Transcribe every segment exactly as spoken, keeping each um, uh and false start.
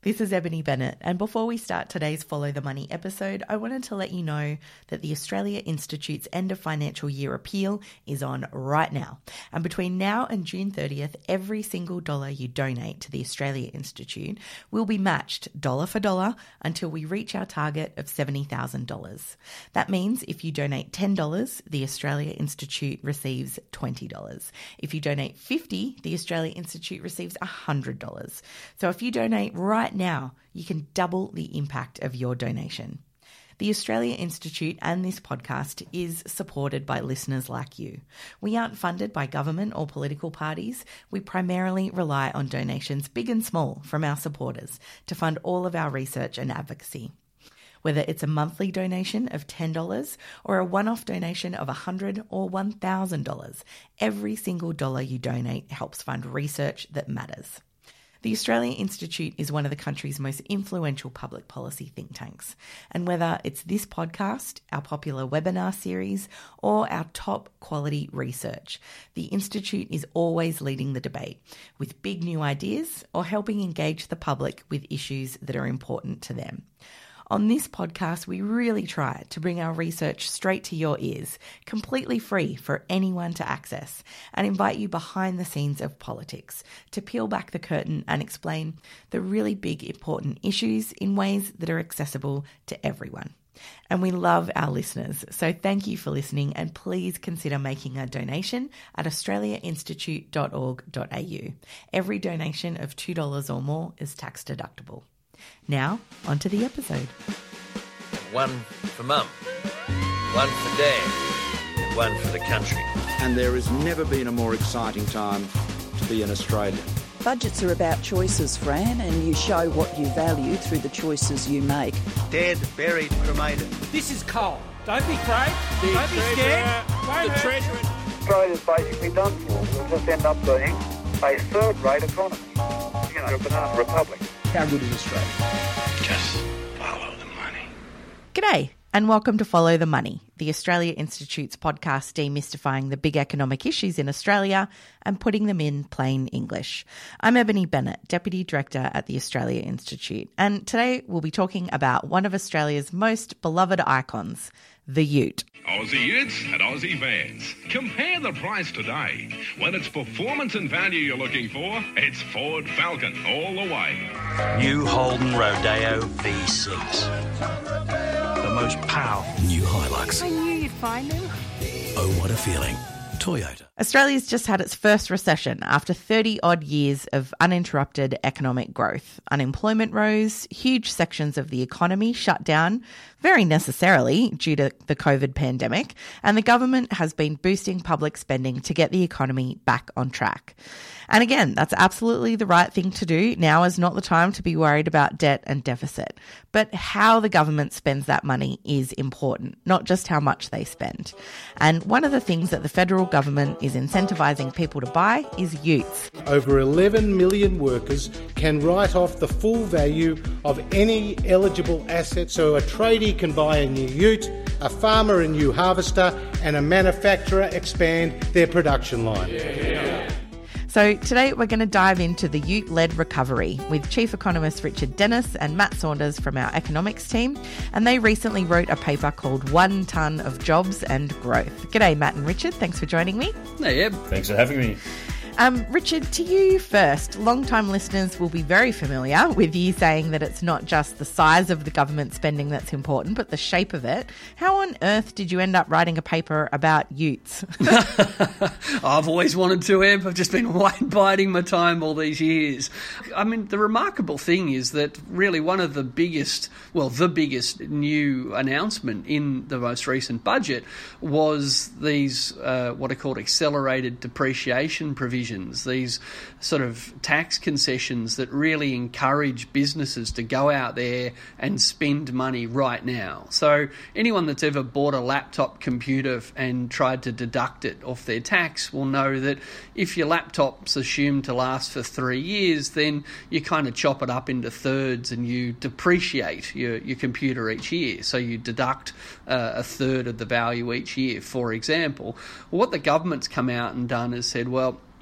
This is Ebony Bennett, and before we start today's Follow the Money episode, I wanted to let you know that the Australia Institute's end of financial year appeal is on right now. And between now and June thirtieth, every single dollar you donate to the Australia Institute will be matched dollar for dollar until we reach our target of seventy thousand dollars. That means if you donate ten dollars, the Australia Institute receives twenty dollars. If you donate fifty dollars, the Australia Institute receives one hundred dollars. So if you donate right now, you can double the impact of your donation. The Australia Institute and this podcast is supported by listeners like you. We aren't funded by government or political parties. We primarily rely on donations, big and small, from our supporters to fund all of our research and advocacy. Whether it's a monthly donation of ten dollars or a one-off donation of one hundred dollars or one thousand dollars, every single dollar you donate helps fund research that matters. The Australia Institute is one of the country's most influential public policy think tanks. And whether it's this podcast, our popular webinar series, or our top quality research, the Institute is always leading the debate with big new ideas or helping engage the public with issues that are important to them. On this podcast, we really try to bring our research straight to your ears, completely free for anyone to access, and invite you behind the scenes of politics to peel back the curtain and explain the really big, important issues in ways that are accessible to everyone. And we love our listeners, so thank you for listening, and please consider making a donation at australia institute dot org dot a u. Every donation of two dollars or more is tax deductible. Now, on to the episode. One for Mum, one for Dad, and one for the country. And there has never been a more exciting time to be an Australian. Budgets are about choices, Fran, and you show what you value through the choices you make. Dead, buried, cremated. This is coal. Don't be afraid. The Don't be scared. Don't the treasurer. Australia's basically done for. We'll just end up being a third-rate economy. You know, a banana republic. How good is Australia? Just follow the money. G'day, and welcome to Follow the Money, the Australia Institute's podcast demystifying the big economic issues in Australia and putting them in plain English. I'm Ebony Bennett, Deputy Director at the Australia Institute, and today we'll be talking about one of Australia's most beloved icons, the Ute. Aussie Utes at Aussie Vans. Compare the price today. When it's performance and value you're looking for, it's Ford Falcon all the way. New Holden Rodeo V six. The most powerful. New Hilux. I knew you'd find them. Oh, what a feeling. Toyota. Australia's just had its first recession after thirty-odd years of uninterrupted economic growth. Unemployment rose, huge sections of the economy shut down, very necessarily due to the COVID pandemic, and the government has been boosting public spending to get the economy back on track. And again, that's absolutely the right thing to do. Now is not the time to be worried about debt and deficit. But how the government spends that money is important, not just how much they spend. And one of the things that the federal government is incentivising people to buy is utes. Over eleven million workers can write off the full value of any eligible asset, so a tradie can buy a new ute, a farmer a new harvester, and a manufacturer expand their production line. Yeah. So today we're going to dive into the ute-led recovery with Chief Economist Richard Dennis and Matt Saunders from our economics team, and they recently wrote a paper called One Ton of Jobs and Growth. G'day, Matt and Richard. Thanks for joining me. Hey, Eb. Thanks for having me. Um, Richard, to you first. Long-time listeners will be very familiar with you saying that it's not just the size of the government spending that's important, but the shape of it. How on earth did you end up writing a paper about utes? I've always wanted to, Eb. I've just been biding my time all these years. I mean, the remarkable thing is that really one of the biggest, well, the biggest new announcement in the most recent budget was these, uh, what are called accelerated depreciation provisions. These sort of tax concessions that really encourage businesses to go out there and spend money right now. So anyone that's ever bought a laptop computer and tried to deduct it off their tax will know that if your laptop's assumed to last for three years, then you kind of chop it up into thirds and you depreciate your, your computer each year. So you deduct uh, a third of the value each year, for example. Well, what the government's come out and done is said, well,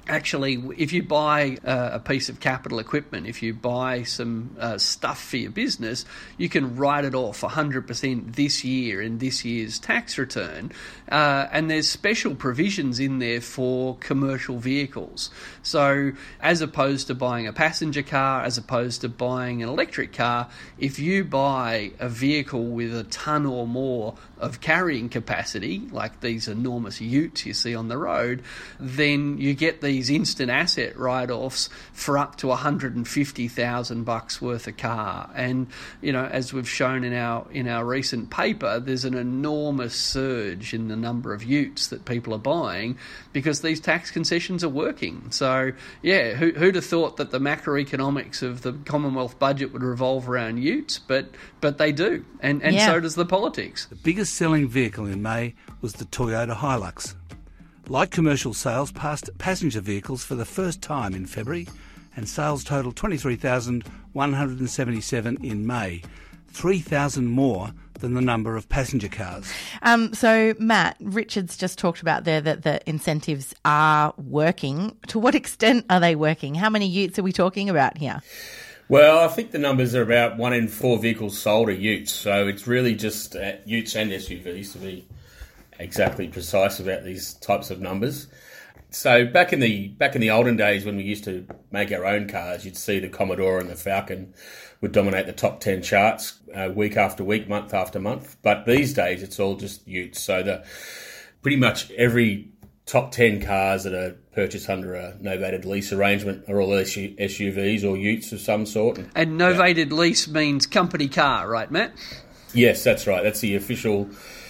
actually, if you buy uh, a piece of capital equipment, if you buy some uh, stuff for your business, you can write it off one hundred percent this year in this year's tax return. Uh, and there's special provisions in there for commercial vehicles. So as opposed to buying a passenger car, as opposed to buying an electric car, if you buy a vehicle with a tonne or more of carrying capacity, like these enormous utes you see on the road, then you get these instant asset write-offs for up to one hundred fifty thousand bucks worth of car. And, you know, as we've shown in our in our recent paper, there's an enormous surge in the number of utes that people are buying because these tax concessions are working. So, yeah, who, who'd have thought that the macroeconomics of the Commonwealth budget would revolve around utes, but but they do, and, and Yeah. so does the politics. The biggest selling vehicle in May was the Toyota Hilux. Light commercial sales passed passenger vehicles for the first time in February, and sales totalled twenty-three thousand one hundred seventy-seven in May, three thousand more than the number of passenger cars. Um, so, Matt, Richard's just talked about there that the incentives are working. To what extent are they working? How many utes are we talking about here? Well, I think the numbers are about one in four vehicles sold are utes, so it's really just uh, utes and S U Vs to be exactly precise about these types of numbers. So back in the back in the olden days when we used to make our own cars, you'd see the Commodore and the Falcon would dominate the top ten charts uh, week after week, month after month. But these days it's all just utes. So the pretty much every top ten cars that are purchased under a novated lease arrangement are all S U Vs or utes of some sort. And, And novated lease means company car, right, Matt? yes, that's right. That's the official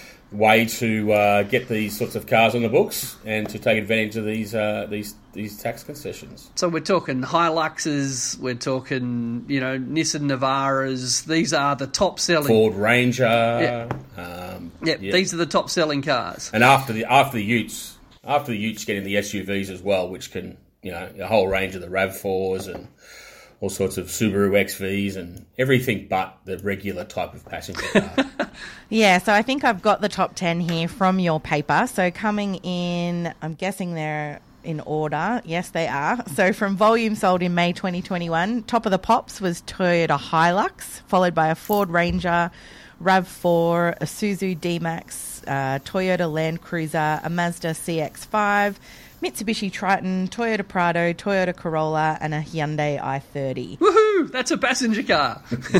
way to uh, get these sorts of cars on the books and to take advantage of these uh, these these tax concessions. So we're talking Hiluxes, we're talking, you know, Nissan Navaras. These are the top selling. Ford Ranger. Yeah. Um, Yep, yeah. these are the top selling cars. And after the after the utes, after the utes, getting the S U Vs as well, which can, you know, a whole range of the RAV fours and all sorts of Subaru X Vs and everything but the regular type of passenger car. Yeah, so I think I've got the top ten here from your paper. So coming in, I'm guessing they're in order. Yes, they are. So from volume sold in May twenty twenty-one, top of the pops was Toyota Hilux, followed by a Ford Ranger, RAV four, a Isuzu D-Max, uh, Toyota Land Cruiser, a Mazda C X five, Mitsubishi Triton, Toyota Prado, Toyota Corolla, and a Hyundai i thirty. Woohoo! That's a passenger car.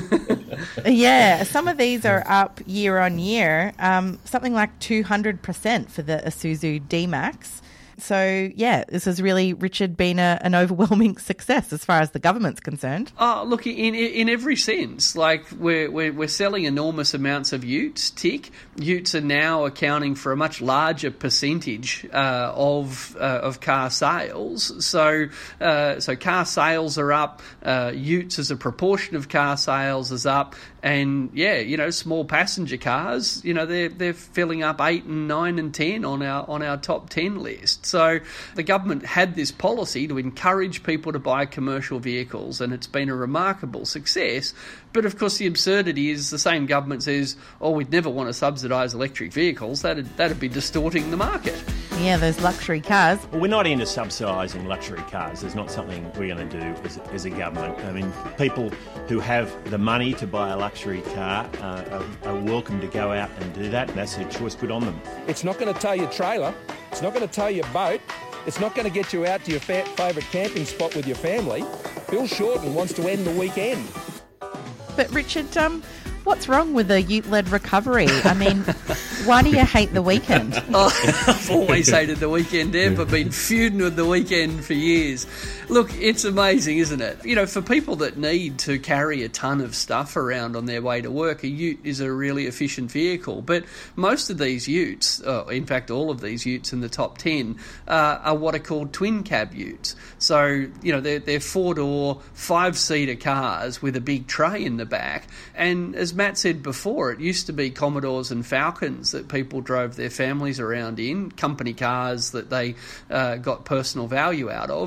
Yeah, some of these are up year on year, um, something like two hundred percent for the Isuzu D-Max. So, yeah, this has really, Richard, been a, an overwhelming success as far as the government's concerned. Oh, look, in in every sense, like we're we're, we're selling enormous amounts of utes. Tick, utes are now accounting for a much larger percentage uh, of uh, of car sales. So uh, so car sales are up. Uh, utes as a proportion of car sales is up. And yeah, you know, small passenger cars, you know, they're they're filling up eight and nine and ten on our on our top ten list. So the government had this policy to encourage people to buy commercial vehicles, and it's been a remarkable success. But of course, the absurdity is the same government says, "Oh, we'd never want to subsidise electric vehicles. That'd that'd be distorting the market." Yeah, those luxury cars. Well, we're not into subsidising luxury cars. It's not something we're going to do as, as a government. I mean, people who have the money to buy a luxury car uh, are, are welcome to go out and do that, and that's their choice. Good on them. It's not going to tow your trailer. It's not going to tow your boat. It's not going to get you out to your fa- favourite camping spot with your family. Bill Shorten wants to end the weekend. But Richard, um, what's wrong with the ute-led recovery? I mean, why do you hate the weekend? Oh, I've always hated the weekend, Deb. I've been feuding with the weekend for years. Look, it's amazing, isn't it? You know, for people that need to carry a ton of stuff around on their way to work, a ute is a really efficient vehicle. But most of these utes, oh, in fact, all of these utes in the top ten, uh, are what are called twin cab utes. So, you know, they're, they're four-door, five-seater cars with a big tray in the back. And as Matt said before, it used to be Commodores and Falcons that people drove their families around in, company cars that they uh, got personal value out of.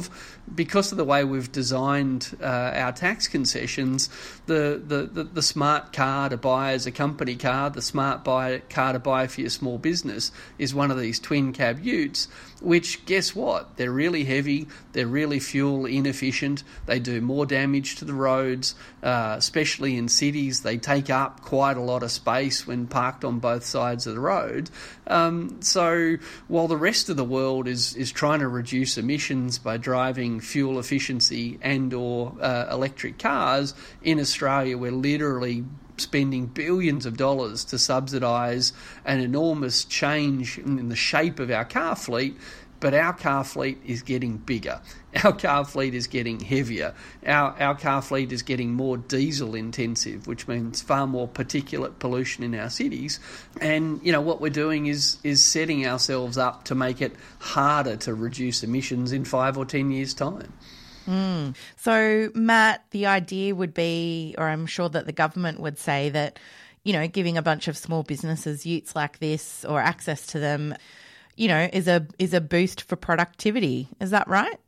because of the way we've designed uh, our tax concessions, the, the, the, the smart car to buy as a company car, the smart buy car to buy for your small business is one of these twin cab utes, which, guess what? They're really heavy, they're really fuel inefficient, they do more damage to the roads, uh, especially in cities. They take up quite a lot of space when parked on both sides of the road. Um, so while the rest of the world is, is trying to reduce emissions by driving fuel efficiency and or uh, electric cars, in Australia we're literally spending billions of dollars to subsidise an enormous change in the shape of our car fleet, but our car fleet is getting bigger. Our car fleet is getting heavier. Our our car fleet is getting more diesel intensive, which means far more particulate pollution in our cities. And, you know, what we're doing is is setting ourselves up to make it harder to reduce emissions in five or ten years' time. Mm. So, Matt, the idea would be, or I'm sure that the government would say that, you know, giving a bunch of small businesses utes like this or access to them, you know, is a is a boost for productivity. Is that right?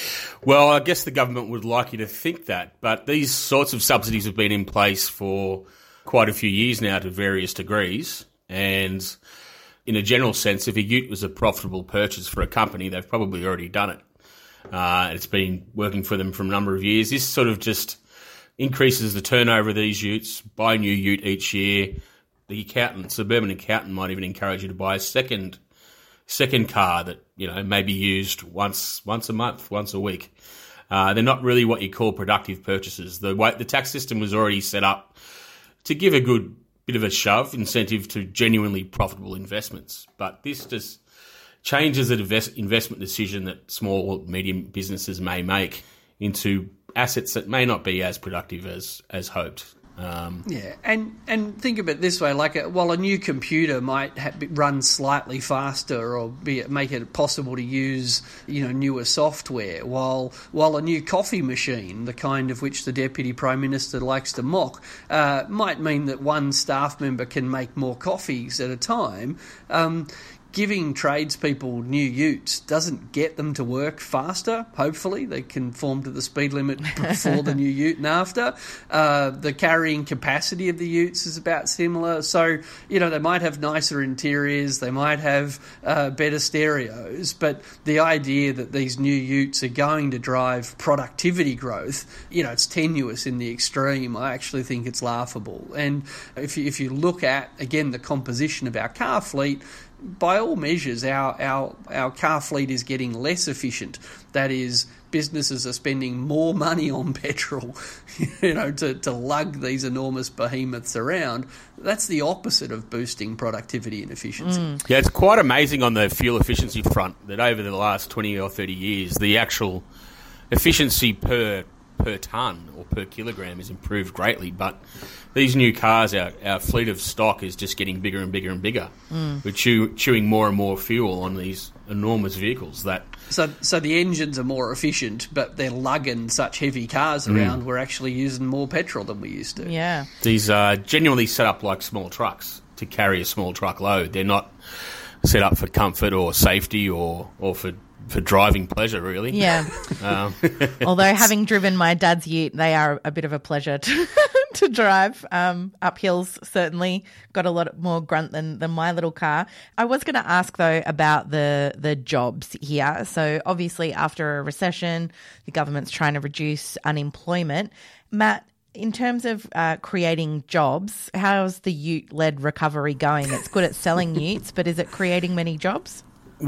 Well, I guess the government would like you to think that, but these sorts of subsidies have been in place for quite a few years now to various degrees, and in a general sense, if a ute was a profitable purchase for a company, they've probably already done it. Uh, it's been working for them for a number of years. This sort of just increases the turnover of these utes. Buy a new ute each year. The accountant, suburban accountant, might even encourage you to buy a second second car that, you know, may be used once once a month, once a week. Uh, they're not really what you call productive purchases. The way, the tax system was already set up to give a good bit of a shove, incentive to genuinely profitable investments. But this just changes an invest, investment decision that small or medium businesses may make into assets that may not be as productive as as hoped. Um, yeah, and and think of it this way: like, a, while a new computer might ha- run slightly faster or be make it possible to use, you know, newer software, while while a new coffee machine, the kind of which the Deputy Prime Minister likes to mock, uh, might mean that one staff member can make more coffees at a time. Um, Giving tradespeople new utes doesn't get them to work faster. Hopefully, they conform to the speed limit before the new ute and after. Uh, the carrying capacity of the utes is about similar. So, you know, they might have nicer interiors, they might have uh, better stereos, but the idea that these new utes are going to drive productivity growth, you know, it's tenuous in the extreme. I actually think it's laughable. And if you, if you look at, again, the composition of our car fleet, by all measures, our, our our car fleet is getting less efficient. That is, businesses are spending more money on petrol, you know, to, to lug these enormous behemoths around. That's the opposite of boosting productivity and efficiency. Mm. Yeah, it's quite amazing on the fuel efficiency front that over the last twenty or thirty years, the actual efficiency per per tonne or per kilogram has improved greatly, but these new cars, our, our fleet of stock is just getting bigger and bigger and bigger. Mm. We're chew, chewing more and more fuel on these enormous vehicles. That so so the engines are more efficient, but they're lugging such heavy cars around. Mm. We're actually using more petrol than we used to. Yeah, these are genuinely set up like small trucks to carry a small truck load. They're not set up for comfort or safety or, or for for driving pleasure, really. Yeah. Um. Although having driven my dad's ute, they are a bit of a pleasure to, to drive. Um, up hills, certainly. Got a lot more grunt than, than my little car. I was going to ask, though, about the, the jobs here. So obviously after a recession, the government's trying to reduce unemployment. Matt, in terms of uh, creating jobs, how's the ute-led recovery going? It's good at selling utes, but is it creating many jobs?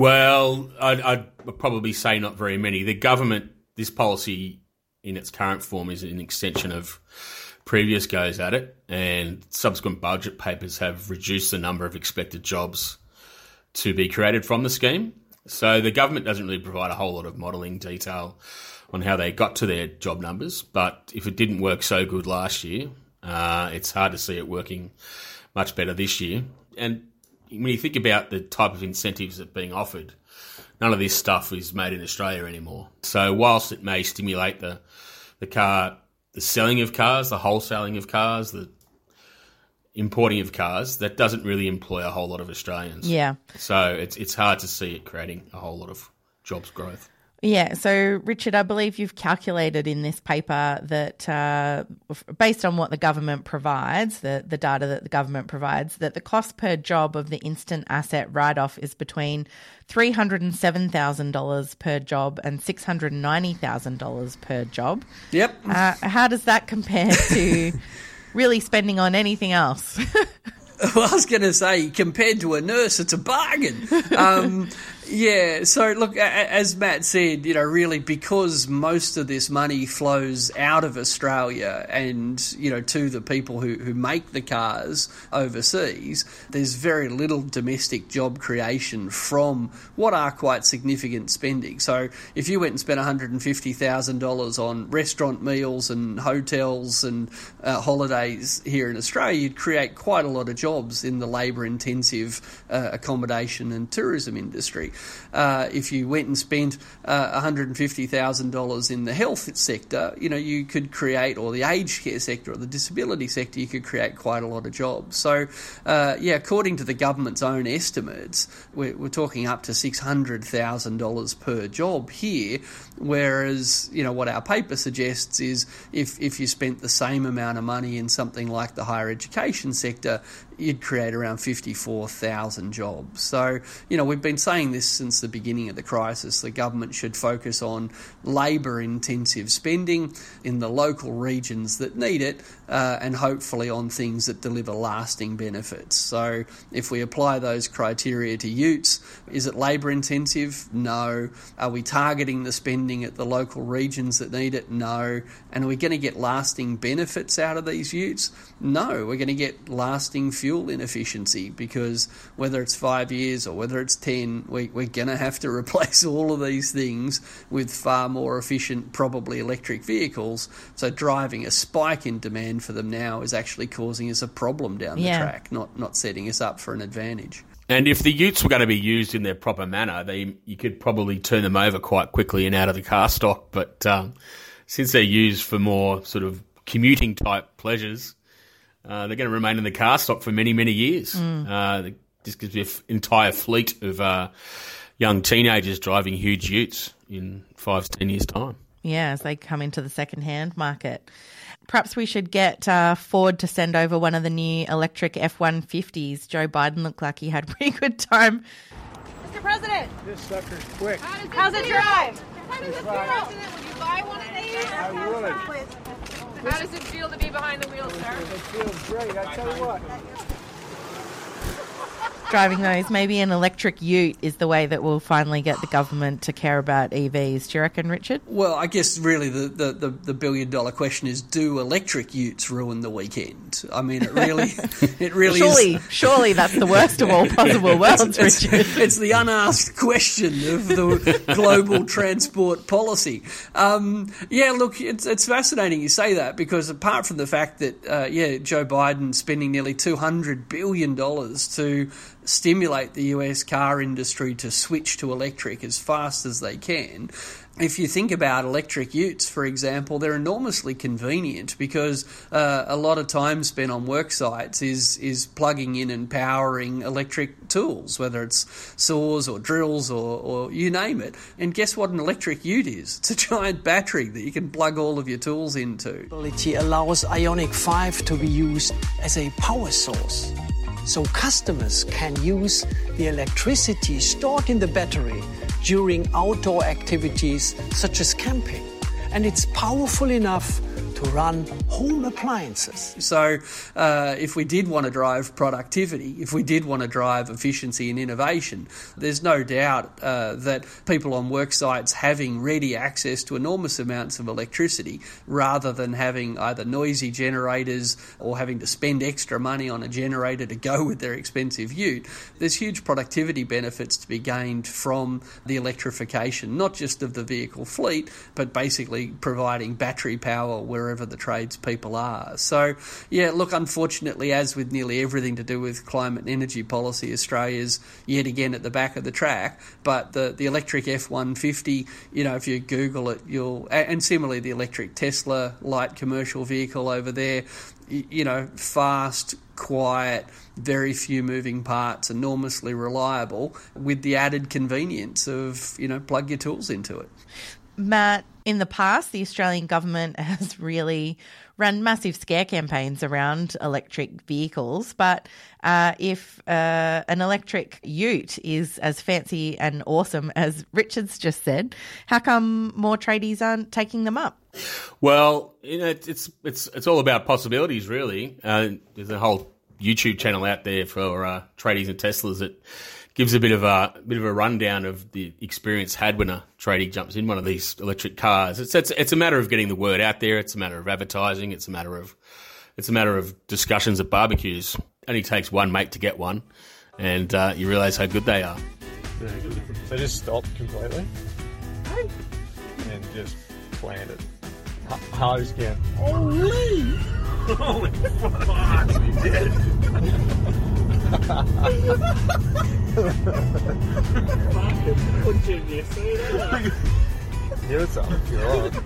Well, I'd, I'd probably say not very many. The government, this policy in its current form is an extension of previous goes at it, and subsequent budget papers have reduced the number of expected jobs to be created from the scheme. So the government doesn't really provide a whole lot of modelling detail on how they got to their job numbers, but if it didn't work so good last year, uh, it's hard to see it working much better this year. And when you think about the type of incentives that are being offered, none of this stuff is made in Australia anymore. So whilst it may stimulate the the car, the selling of cars, the wholesaling of cars, the importing of cars, that doesn't really employ a whole lot of Australians. Yeah. So it's it's hard to see it creating a whole lot of jobs growth. Yeah, so Richard, I believe you've calculated in this paper that uh, based on what the government provides, the, the data that the government provides, that the cost per job of the instant asset write-off is between three hundred seven thousand dollars per job and six hundred ninety thousand dollars per job. Yep. Uh, how does that compare to really spending on anything else? Well, I was going to say, compared to a nurse, it's a bargain. Um, yeah, so look, as Matt said, you know, really because most of this money flows out of Australia and, you know, to the people who, who make the cars overseas, there's very little domestic job creation from what are quite significant spending. So if you went and spent one hundred fifty thousand dollars on restaurant meals and hotels and uh, holidays here in Australia, you'd create quite a lot of jobs in the labour-intensive uh, accommodation and tourism industry. Uh, if you went and spent uh, one hundred fifty thousand dollars in the health sector, you know, you could create, or the aged care sector or the disability sector, you could create quite a lot of jobs. So, uh, yeah, according to the government's own estimates, we're, we're talking up to six hundred thousand dollars per job here, whereas, you know, what our paper suggests is if, if you spent the same amount of money in something like the higher education sector, you'd create around fifty-four thousand jobs. So, you know, we've been saying this since the beginning of the crisis. The government should focus on labour-intensive spending in the local regions that need it, uh, and hopefully on things that deliver lasting benefits. So if we apply those criteria to utes, is it labour-intensive? No. Are we targeting the spending at the local regions that need it? No. And are we going to get lasting benefits out of these utes? No. We're going to get lasting fuel inefficiency, because whether it's five years or whether it's ten, we, we're going to have to replace all of these things with far more efficient, probably electric vehicles. So driving a spike in demand for them now is actually causing us a problem down the Yeah. track, not not setting us up for an advantage. And if the utes were going to be used in their proper manner, they you could probably turn them over quite quickly and out of the car stock. But um, since they're used for more sort of commuting type pleasures, uh, they're going to remain in the car stock for many, many years. Mm. Uh, this gives me an f- entire fleet of uh, young teenagers driving huge utes in five to ten years' time. Yeah, as they come into the second-hand market. Perhaps we should get uh, Ford to send over one of the new electric F one fifties. Joe Biden looked like he had a pretty good time. Mister President. This sucker's quick. How does it, How's it drive? How does it feel? President, would you buy one of these? I would. How does it feel to be behind the wheel, sir? It feels great. I tell you what. Driving those, maybe an electric ute is the way that we'll finally get the government to care about E Vs. Do you reckon, Richard? Well, I guess really the, the, the, the billion-dollar question is, do electric utes ruin the weekend? I mean, it really it really surely, is... Surely that's the worst of all possible worlds, it's, Richard. It's, it's the unasked question of the global transport policy. Um, yeah, look, it's, it's fascinating you say that, because apart from the fact that, uh, yeah, Joe Biden spending nearly two hundred billion dollars to stimulate the U S car industry to switch to electric as fast as they can. If you think about electric utes, for example, they're enormously convenient, because uh, a lot of time spent on work sites is is plugging in and powering electric tools, whether it's saws or drills or, or you name it. And guess what an electric ute is? It's a giant battery that you can plug all of your tools into. It allows Ioniq five to be used as a power source, so customers can use the electricity stored in the battery during outdoor activities such as camping. And it's powerful enough to run home appliances. So uh, if we did want to drive productivity, if we did want to drive efficiency and innovation, there's no doubt uh, that people on work sites having ready access to enormous amounts of electricity, rather than having either noisy generators or having to spend extra money on a generator to go with their expensive ute, there's huge productivity benefits to be gained from the electrification, not just of the vehicle fleet, but basically providing battery power wherever wherever the tradespeople are. So, yeah, look, unfortunately, as with nearly everything to do with climate and energy policy, Australia's yet again at the back of the track. But the, the electric F one fifty, you know, if you Google it, you'll... And similarly, the electric Tesla light commercial vehicle over there, you know, fast, quiet, very few moving parts, enormously reliable, with the added convenience of, you know, plug your tools into it. Matt, in the past, the Australian government has really run massive scare campaigns around electric vehicles. But uh, if uh, an electric ute is as fancy and awesome as Richard's just said, how come more tradies aren't taking them up? Well, you know, it's it's it's all about possibilities, really. Uh, there's a whole YouTube channel out there for uh, tradies and Teslas that gives a bit of a, a bit of a rundown of the experience had when a tradie jumps in one of these electric cars. It's it's it's a matter of getting the word out there. It's a matter of advertising. It's a matter of it's a matter of discussions at barbecues. It only takes one mate to get one, and uh, you realise how good they are. So just stop completely and just plant it. Hardest again. Holy! Holy fuck! You did. Fucking punching your seat out. Give it some. You're right.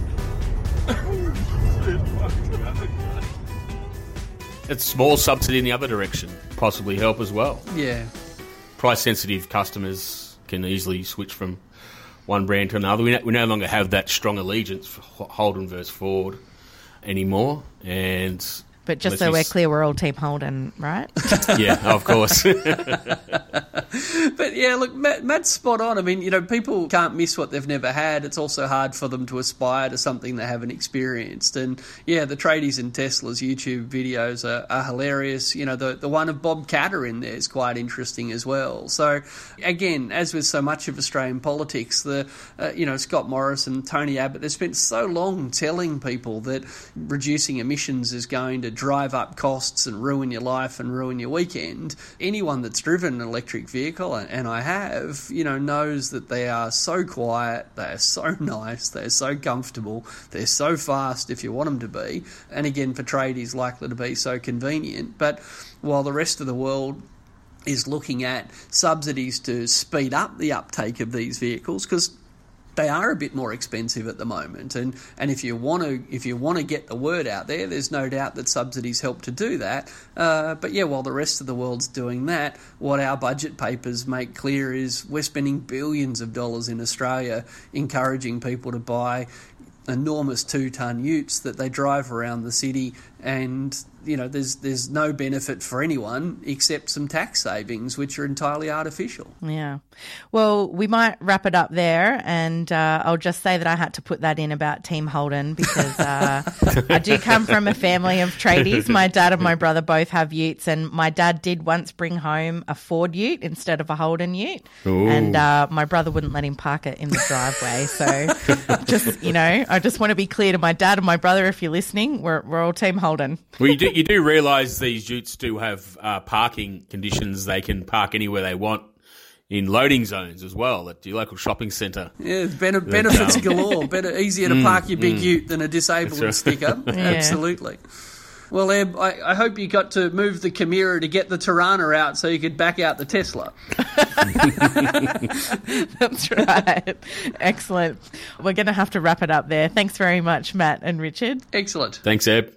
It's small subsidy in the other direction, possibly help as well. Yeah. Price-sensitive customers can easily switch from one brand to another. We no, we no longer have that strong allegiance for Holden versus Ford anymore. And But just so we're clear, we're all Team Holden, right? Yeah, of course. But yeah, look, Matt, Matt's spot on. I mean, you know, people can't miss what they've never had. It's also hard for them to aspire to something they haven't experienced. And yeah, the tradies and Tesla's YouTube videos are, are hilarious. You know, the the one of Bob Catter in there is quite interesting as well. So again, as with so much of Australian politics, the uh, you know, Scott Morrison, Tony Abbott, they've spent so long telling people that reducing emissions is going to drive up costs and ruin your life and ruin your weekend. Anyone that's driven an electric vehicle, and I have, you know, knows that they are so quiet, they are so nice, they're so comfortable, they're so fast if you want them to be, and again for tradies likely to be so convenient. But while the rest of the world is looking at subsidies to speed up the uptake of these vehicles, because they are a bit more expensive at the moment, and, and if you want to if you want to get the word out there, there's no doubt that subsidies help to do that. Uh, but yeah, while the rest of the world's doing that, what our budget papers make clear is we're spending billions of dollars in Australia encouraging people to buy enormous two-ton utes that they drive around the city, and you know, there's there's no benefit for anyone except some tax savings, which are entirely artificial. Yeah. Well, we might wrap it up there, and uh, I'll just say that I had to put that in about Team Holden because uh, I do come from a family of tradies. My dad and my brother both have utes, and my dad did once bring home a Ford ute instead of a Holden ute. Ooh. And uh, my brother wouldn't let him park it in the driveway. So just, you know, I just want to be clear to my dad and my brother, if you're listening, we're, we're all Team Holden. Well, you do, you do realise these utes do have uh, parking conditions. They can park anywhere they want in loading zones as well at your local shopping centre. Yeah, ben- benefits um, galore. Better, easier to park your big mm, ute than a disabled right. sticker. Yeah. Absolutely. Well, Eb, I, I hope you got to move the Chimera to get the Tirana out so you could back out the Tesla. That's right. Excellent. We're going to have to wrap it up there. Thanks very much, Matt and Richard. Excellent. Thanks, Eb.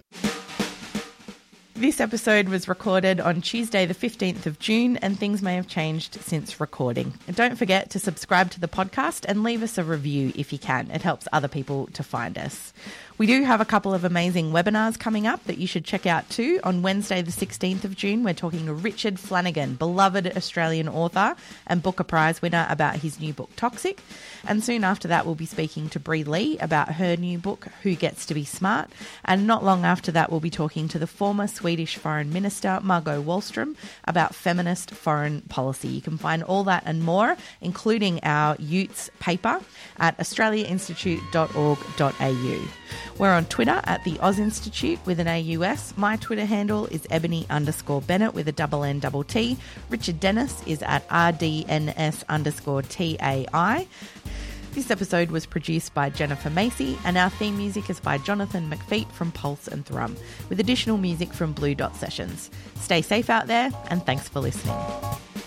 This episode was recorded on Tuesday the fifteenth of June, and things may have changed since recording. And don't forget to subscribe to the podcast and leave us a review if you can. It helps other people to find us. We do have a couple of amazing webinars coming up that you should check out too. On Wednesday the sixteenth of June, we're talking to Richard Flanagan, beloved Australian author and Booker Prize winner, about his new book Toxic. And soon after that, we'll be speaking to Bree Lee about her new book, Who Gets to Be Smart. And not long after that, we'll be talking to the former Swedish Foreign Minister, Margot Wallström, about feminist foreign policy. You can find all that and more, including our Utes paper, at australia institute dot org dot a u. We're on Twitter at the Oz Institute with an A U S. My Twitter handle is ebony underscore Bennett with a double N double T. Richard Dennis is at R D N S underscore T A I. This episode was produced by Jennifer Macy, and our theme music is by Jonathan McFeet from Pulse and Thrum, with additional music from Blue Dot Sessions. Stay safe out there, and thanks for listening.